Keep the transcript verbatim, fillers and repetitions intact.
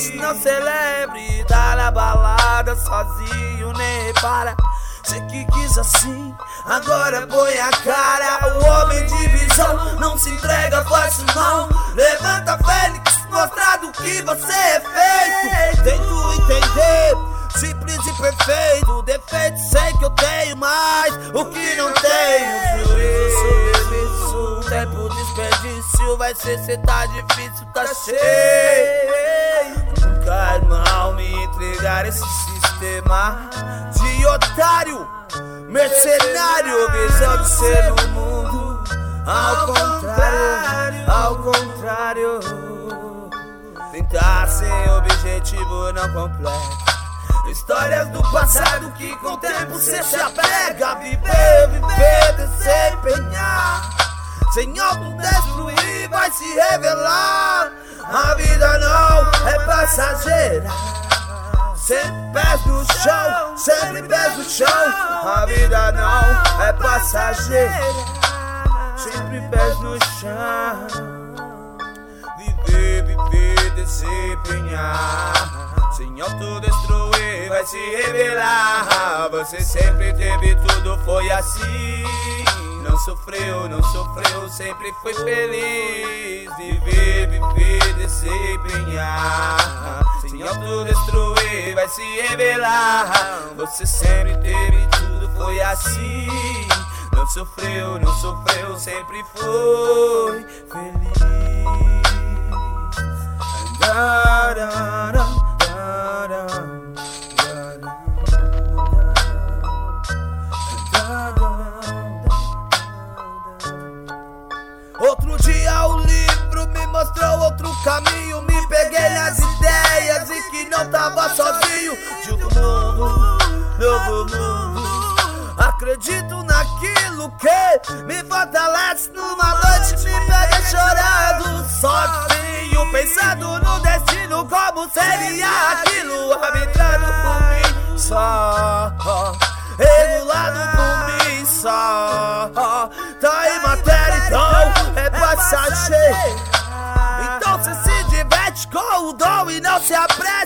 se não celebre, tá na balada sozinho, nem repara. Cê que quis assim, agora põe a cara. O homem de visão não se entrega fácil não. Levanta Fênix, mostra do que você é feito. Tento entender, simples e perfeito. Defeito sei que eu tenho, mas o que não tenho. Juízo sobre isso, tempo desperdício. Vai ser cê tá difícil, tá cheio. Nunca, irmão, me entregar esse sistema de otário, mercenário, visão de ser no mundo. Ao contrário, ao contrário, tentar sem objetivo não completo. Histórias do passado que com o tempo cê se apega. Viver, viver, desempenhar, sem autodestruir vai se revelar. A vida não é passageira, sempre pés no chão, sempre pés no chão. A vida não é passageira, sempre pés no chão. Viver, viver, desempenhar, sem autodestruir vai se revelar. Você sempre teve tudo, foi assim. Não sofreu, não sofreu, sempre foi feliz. Viver, viver, desempenhar, sem autodestruir vai se revelar. Você sempre teve tudo, foi assim. Não sofreu, não sofreu, sempre foi feliz. Da, da, da. Outro dia o livro me mostrou outro caminho. Me peguei nas ideias e que não tava sozinho. De um mundo, novo mundo. Acredito naquilo que me fortalece. Numa noite me peguei chorando, sozinho, pensando no destino, como seria aquilo. Arbitrado por mim só, regulado por mim só. Tá em matéria, então é passageiro. Então cê se diverte com o dom e não se apressa.